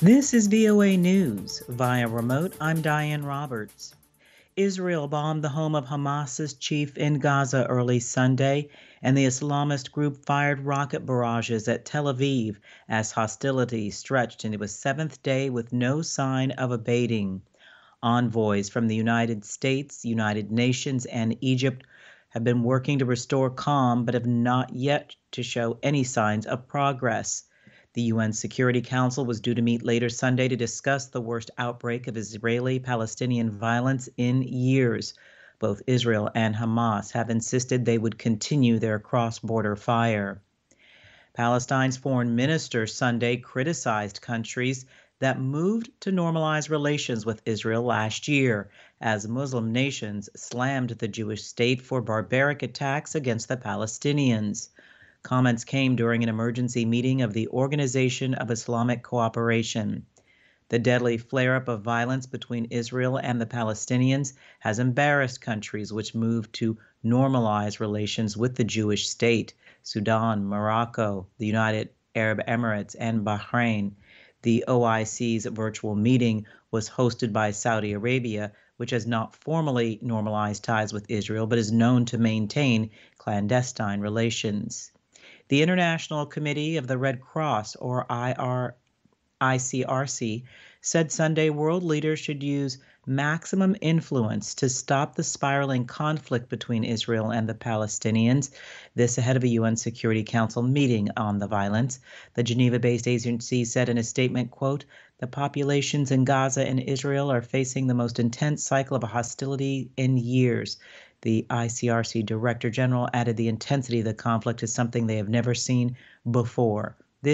This is VOA News. Via remote, I'm Diane Roberts. Israel bombed the home of Hamas's chief in Gaza early Sunday, and the Islamist group fired rocket barrages at Tel Aviv as hostilities stretched into a seventh day with no sign of abating. Envoys from the United States, United Nations, and Egypt have been working to restore calm but have not yet to show any signs of progress. The UN Security Council was due to meet later Sunday to discuss the worst outbreak of Israeli-Palestinian violence in years. Both Israel and Hamas have insisted they would continue their cross-border fire. Palestine's foreign minister Sunday criticized countries that moved to normalize relations with Israel last year, as Muslim nations slammed the Jewish state for barbaric attacks against the Palestinians. Comments came during an emergency meeting of the Organization of Islamic Cooperation. The deadly flare-up of violence between Israel and the Palestinians has embarrassed countries which moved to normalize relations with the Jewish state: Sudan, Morocco, the United Arab Emirates, and Bahrain. The OIC's virtual meeting was hosted by Saudi Arabia, which has not formally normalized ties with Israel, but is known to maintain clandestine relations. The International Committee of the Red Cross, or ICRC, said Sunday world leaders should use maximum influence to stop the spiraling conflict between Israel and the Palestinians. This ahead of a UN Security Council meeting on the violence. The Geneva-based agency said in a statement, quote, "The populations in Gaza and Israel are facing the most intense cycle of hostility in years." The ICRC Director General added the intensity of the conflict is something they have never seen before.